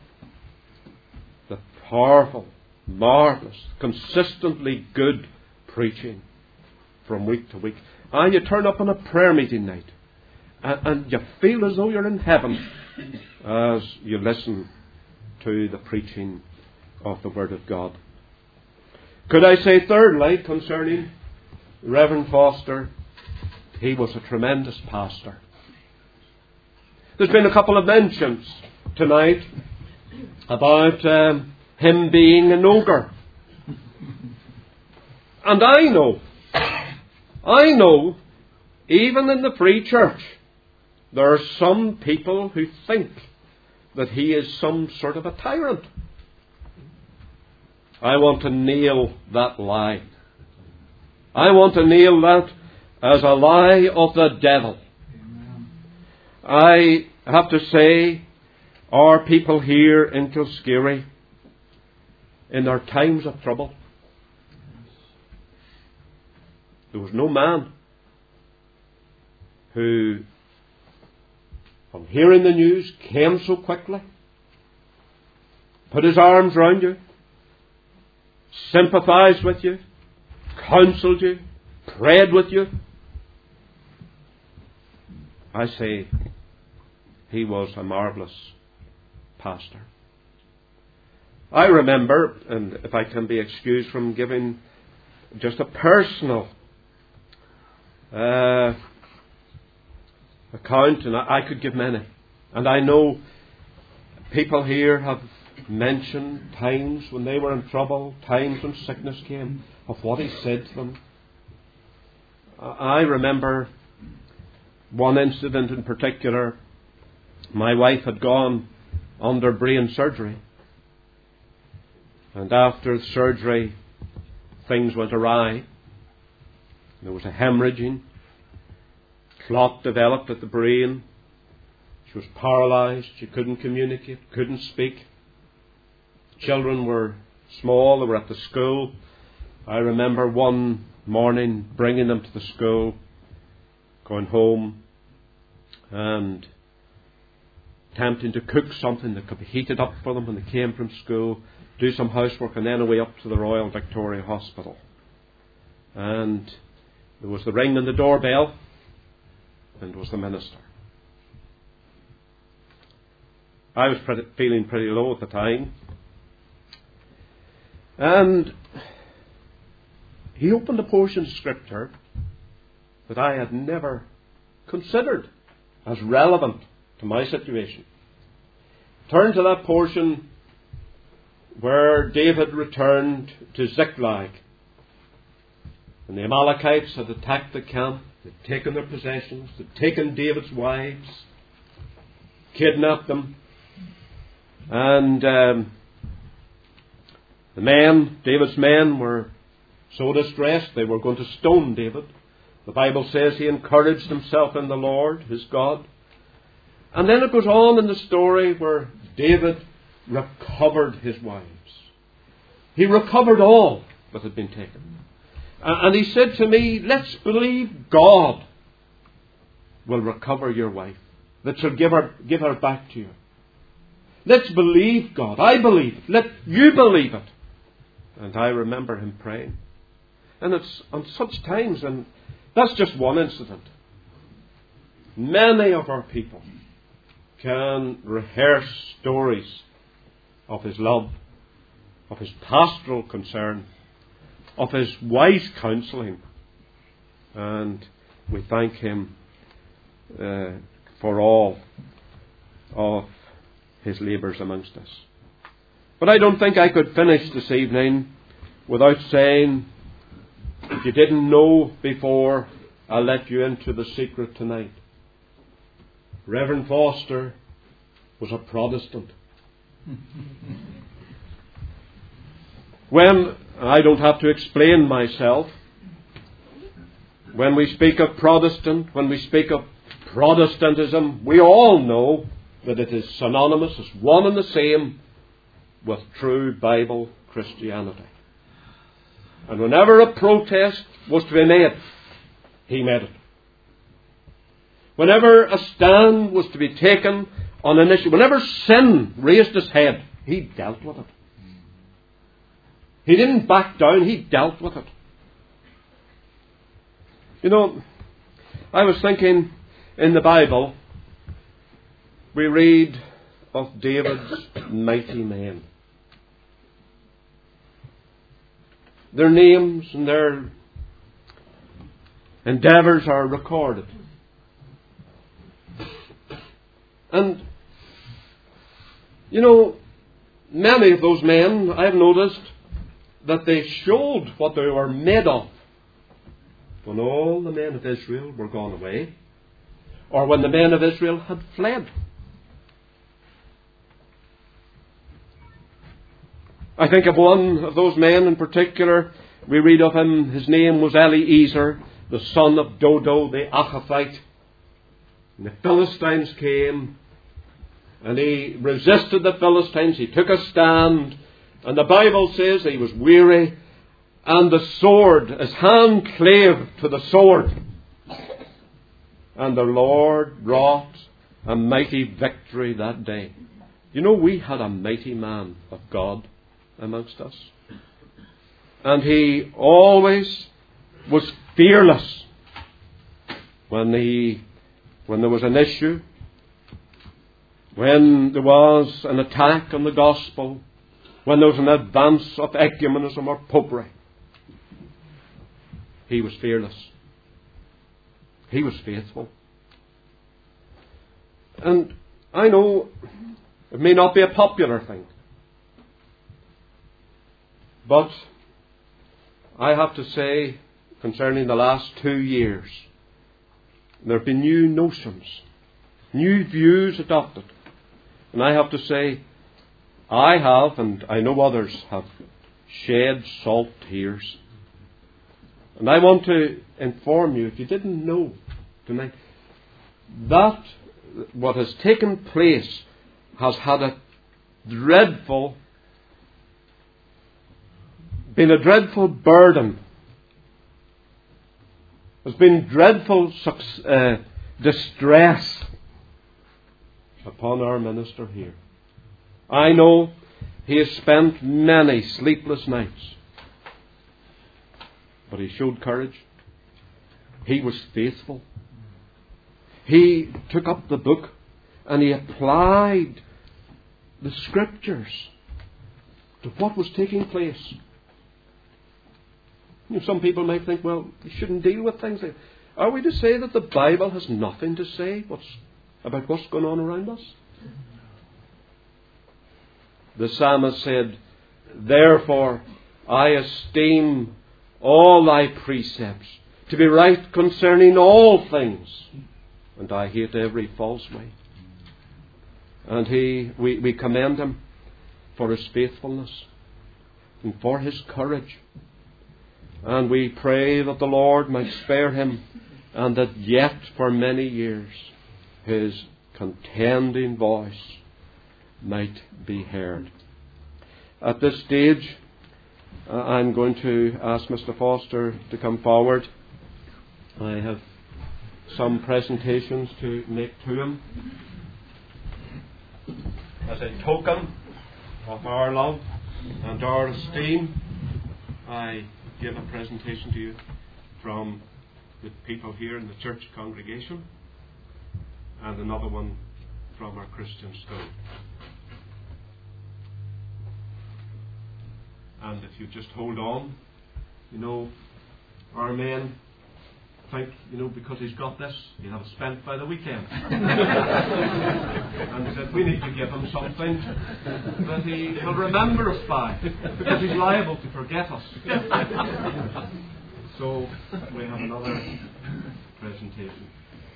the powerful, marvellous, consistently good preaching from week to week. And you turn up on a prayer meeting night and, and you feel as though you're in heaven as you listen to the preaching of the Word of God. Could I say thirdly, concerning Reverend Foster, he was a tremendous pastor. There's been a couple of mentions tonight about um, him being an ogre. And I know, I know, even in the Free Church, there are some people who think that he is some sort of a tyrant. I want to nail that lie. I want to nail that as a lie of the devil. I have to say, our people here in Kilskerry, in their times of trouble, there was no man who, from hearing the news, came so quickly, put his arms round you, sympathised with you, counselled you, prayed with you. I say, he was a marvellous pastor. I remember, and if I can be excused from giving just a personal uh, account, and I, I could give many. And I know people here have mentioned times when they were in trouble, times when sickness came, of what he said to them. I remember one incident in particular. My wife had gone under brain surgery, and after the surgery things went awry. There was a hemorrhaging, clot developed at the brain. She was paralysed, she couldn't communicate, couldn't speak. Children were small, they were at the school. I remember one morning bringing them to the school, going home and attempting to cook something that could be heated up for them when they came from school, do some housework, and then away up to the Royal Victoria Hospital. And there was the ring on the doorbell, and it was the minister. I was pretty, feeling pretty low at the time, and he opened a portion of Scripture that I had never considered as relevant to my situation. Turn to that portion where David returned to Ziklag, and the Amalekites had attacked the camp, they'd taken their possessions, they'd taken David's wives, kidnapped them, and um, the men, David's men, were so distressed they were going to stone David. The Bible says he encouraged himself in the Lord, his God. And then it goes on in the story where David recovered his wives. He recovered all that had been taken. And he said to me, let's believe God will recover your wife, that shall give her, give her back to you. Let's believe God. I believe it. Let you believe it. And I remember him praying. And it's on such times, and that's just one incident. Many of our people can rehearse stories of his love, of his pastoral concern, of his wise counselling. And we thank him uh, for all of his labours amongst us. But I don't think I could finish this evening without saying, if you didn't know before, I'll let you into the secret tonight. Reverend Foster was a Protestant. When, I don't have to explain myself, when we speak of Protestant, when we speak of Protestantism, we all know that it is synonymous, it's one and the same with true Bible Christianity. And whenever a protest was to be made, he made it. Whenever a stand was to be taken on an issue, whenever sin raised its head, he dealt with it. He didn't back down, he dealt with it. You know, I was thinking in the Bible, we read of David's mighty men. Their names and their endeavours are recorded. And, you know, many of those men, I've noticed that they showed what they were made of when all the men of Israel were gone away, or when the men of Israel had fled. I think of one of those men in particular, We read of him, his name was Eliezer, the son of Dodo the Achathite. And the Philistines came, and he resisted the Philistines. He took a stand, and the Bible says he was weary, and the sword, his hand clave to the sword. And the Lord wrought a mighty victory that day. You know, we had a mighty man of God amongst us. And he always was fearless when he, when there was an issue, when there was an attack on the gospel, when there was an advance of ecumenism or popery. He was fearless. He was faithful. And I know it may not be a popular thing, but I have to say, concerning the last two years, there have been new notions, new views adopted. And I have to say, I have, and I know others have, shed salt tears. And I want to inform you, if you didn't know tonight, that what has taken place has had a dreadful, been a dreadful burden. There's been dreadful uh, distress upon our minister here. I know he has spent many sleepless nights. But he showed courage. He was faithful. He took up the book and he applied the Scriptures to what was taking place. You know, some people might think, well, you shouldn't deal with things like that. Are we to say that the Bible has nothing to say what's, about what's going on around us? The psalmist said, therefore I esteem all thy precepts to be right concerning all things, and I hate every false way. And he, we, we commend him for his faithfulness and for his courage. And we pray that the Lord might spare him, and that yet for many years his contending voice might be heard. At this stage, uh, I'm going to ask Mister Foster to come forward. I have some presentations to make to him. As a token of our love and our esteem, I give a presentation to you from the people here in the church congregation, and another one from our Christian school. And if you just hold on, you know, our men think, you know, because he's got this, he'll have it spent by the weekend. And he said, we need to give him something that he will remember us by, because he's liable to forget us. So we have another presentation.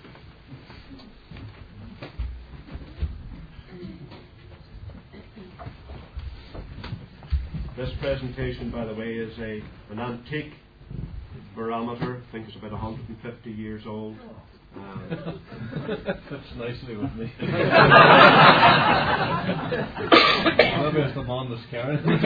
This presentation, by the way, is a an antique barometer. I think it's about one hundred fifty years old. Um, Fits nicely with me. Maybe it's the man that's carrying it.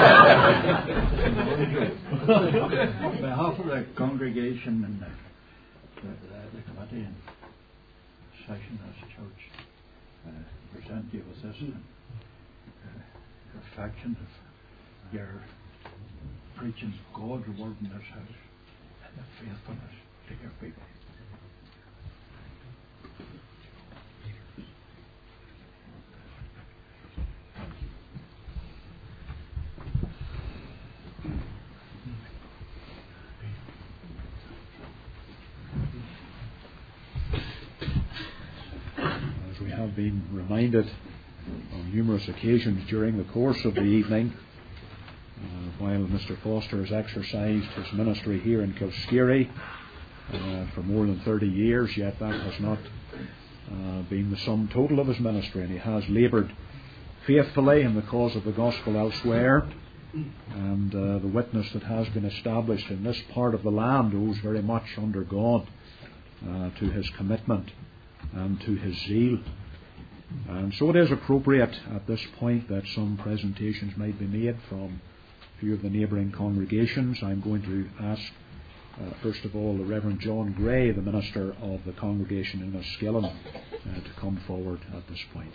On behalf of the congregation and the, the, the committee and session as a church, uh, present you with this uh, reflection of your preaching God's word in this house and the faithfulness to your people. As we have been reminded on numerous occasions during the course of the evening, Uh, while Mister Foster has exercised his ministry here in Kilskerry uh, for more than thirty years, yet that has not uh, been the sum total of his ministry, and he has laboured faithfully in the cause of the gospel elsewhere. And uh, the witness that has been established in this part of the land owes very much under God uh, to his commitment and to his zeal. And so it is appropriate at this point that some presentations might be made from a few of the neighbouring congregations. I'm going to ask, uh, first of all, the Reverend John Gray, the minister of the congregation in Enniskillen, uh, to come forward at this point.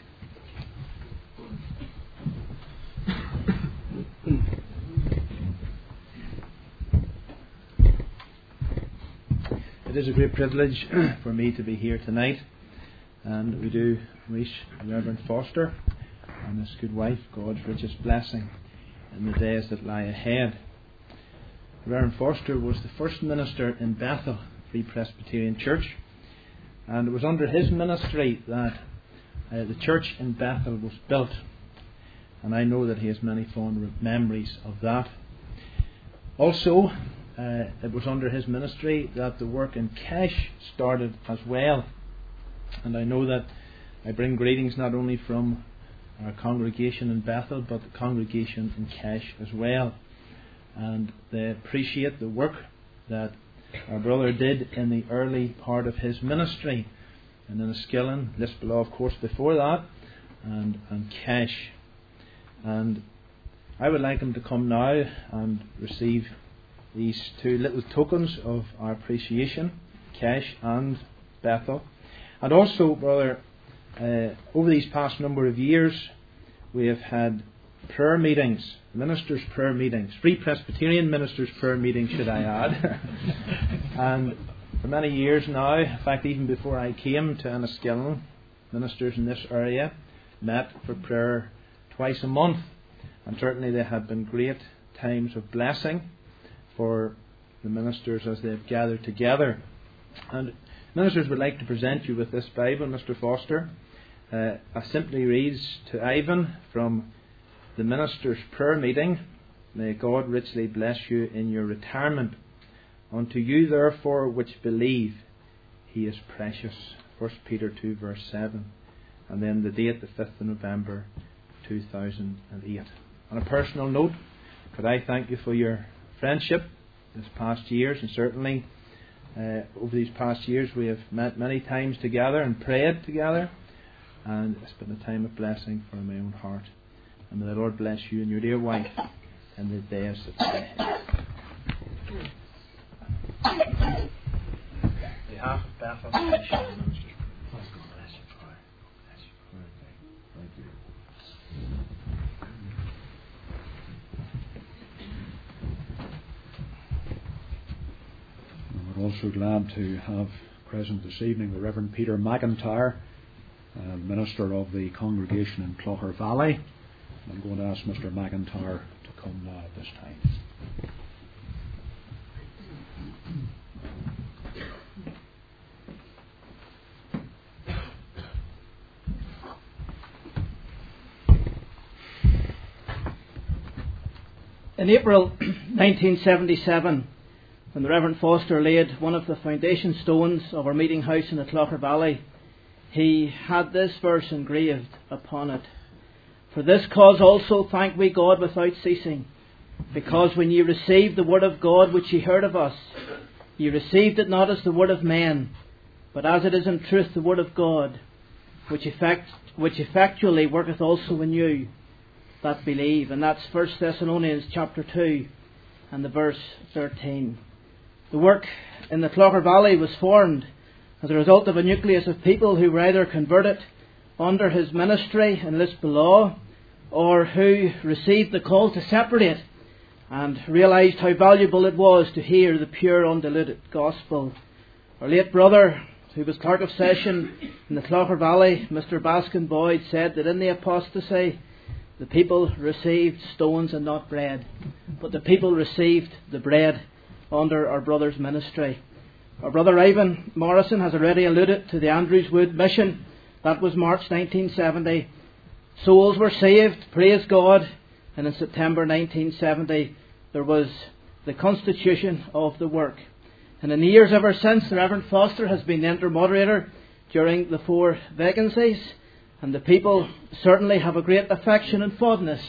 It is a great privilege for me to be here tonight, and we do wish Reverend Foster and his good wife God's richest blessing in the days that lie ahead. Reverend Foster was the first minister in Bethel Free Presbyterian Church, and it was under his ministry that uh, the church in Bethel was built, and I know that he has many fond memories of that. Also, Uh, it was under his ministry that the work in Kesh started as well. And I know that I bring greetings not only from our congregation in Bethel, but the congregation in Kesh as well. And they appreciate the work that our brother did in the early part of his ministry. And in Enniskillen, Lisbon, of course, before that, and, and Kesh. And I would like him to come now and receive these two little tokens of our appreciation, Kesh and Bethel. And also, brother, uh, over these past number of years, we have had prayer meetings, ministers' prayer meetings, Free Presbyterian ministers' prayer meetings, should I add. And for many years now, in fact, even before I came to Enniskillen, ministers in this area met for prayer twice a month. And certainly they have been great times of blessing for the ministers as they have gathered together. And ministers would like to present you with this Bible, Mister Foster. Uh, it simply reads to Ivan from the minister's prayer meeting, "May God richly bless you in your retirement. Unto you therefore which believe, He is precious." First Peter two verse seven. And then the date, the fifth of November two thousand eight. On a personal note, could I thank you for your friendship this past years, and certainly uh, over these past years we have met many times together and prayed together, and it's been a time of blessing for my own heart. And may the Lord bless you and your dear wife in the days that lie ahead. On behalf of Bethel Ministers, God bless you, Father. Bless you. Thank you. We're also glad to have present this evening the Reverend Peter McIntyre, uh, minister of the congregation in Clogher Valley. I'm going to ask Mister McIntyre to come now at this time. In April nineteen seventy-seven, when the Reverend Foster laid one of the foundation stones of our meeting house in the Clogher Valley, he had this verse engraved upon it: "For this cause also thank we God without ceasing, because when ye received the word of God which ye heard of us, ye received it not as the word of men, but as it is in truth the word of God, which effect which effectually worketh also in you that believe." And that's First Thessalonians chapter two and the verse thirteen. The work in the Clogher Valley was formed as a result of a nucleus of people who were either converted under his ministry in Lisbon, or who received the call to separate and realised how valuable it was to hear the pure, undiluted gospel. Our late brother, who was clerk of session in the Clogher Valley, Mister Baskin Boyd, said that in the apostasy, the people received stones and not bread, but the people received the bread under our brother's ministry. Our brother Ivan Morrison has already alluded to the Andrews Wood mission. That was March nineteen seventy. Souls were saved, praise God, and in September nineteen seventy there was the constitution of the work. And in the years ever since, the Reverend Foster has been the inter-moderator during the four vacancies, and the people certainly have a great affection and fondness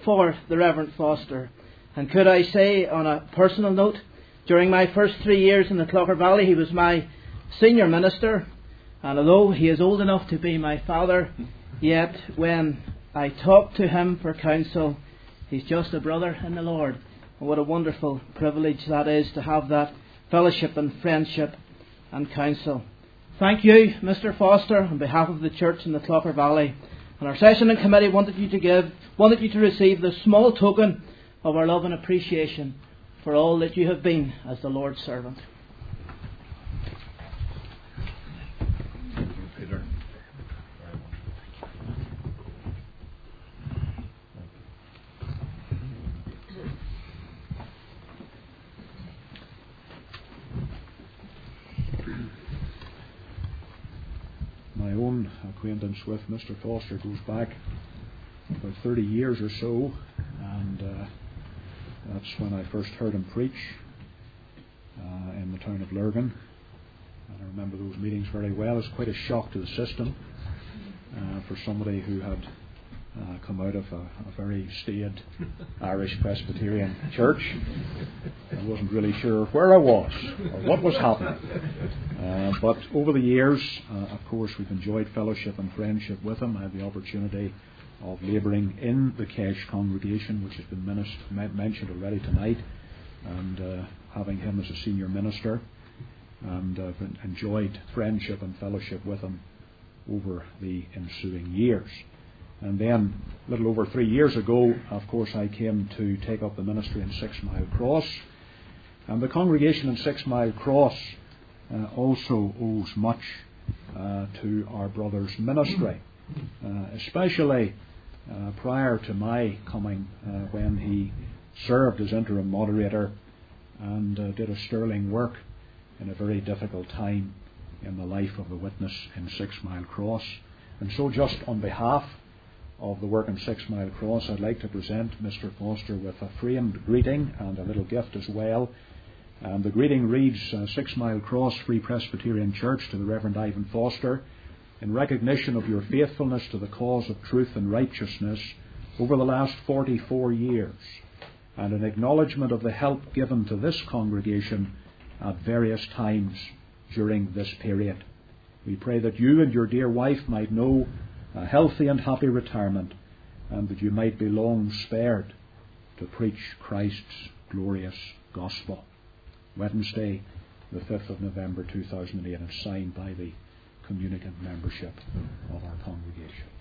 for the Reverend Foster. And could I say, on a personal note, during my first three years in the Clogher Valley, he was my senior minister. And although he is old enough to be my father, yet when I talk to him for counsel, he's just a brother in the Lord. And what a wonderful privilege that is to have that fellowship and friendship and counsel. Thank you, Mister Foster, on behalf of the church in the Clogher Valley. And our session and committee wanted you to give, wanted you to receive this small token of our love and appreciation for all that you have been as the Lord's servant. Thank you, Peter. My own acquaintance with Mister Foster goes back about thirty years or so, and uh, that's when I first heard him preach uh, in the town of Lurgan. And I remember those meetings very well. It was quite a shock to the system uh, for somebody who had uh, come out of a, a very staid Irish Presbyterian church. I wasn't really sure where I was or what was happening. Uh, but over the years, uh, of course, we've enjoyed fellowship and friendship with him. I had the opportunity of labouring in the Kesh congregation, which has been minist- mentioned already tonight, and uh, having him as a senior minister. And I've uh, enjoyed friendship and fellowship with him over the ensuing years. And then, a little over three years ago, of course, I came to take up the ministry in Six Mile Cross. And the congregation in Six Mile Cross uh, also owes much uh, to our brother's ministry, uh, especially uh, prior to my coming, uh, when he served as interim moderator and uh, did a sterling work in a very difficult time in the life of the witness in Six Mile Cross. And so, just on behalf of the work in Six Mile Cross, I'd like to present Mister Foster with a framed greeting and a little gift as well. And the greeting reads, uh, Six Mile Cross Free Presbyterian Church to the Reverend Ivan Foster, in recognition of your faithfulness to the cause of truth and righteousness over the last forty-four years, and in acknowledgement of the help given to this congregation at various times during this period. We pray that you and your dear wife might know a healthy and happy retirement, and that you might be long spared to preach Christ's glorious gospel. Wednesday, the fifth of November two thousand eight, and signed by the communicant membership of our congregation.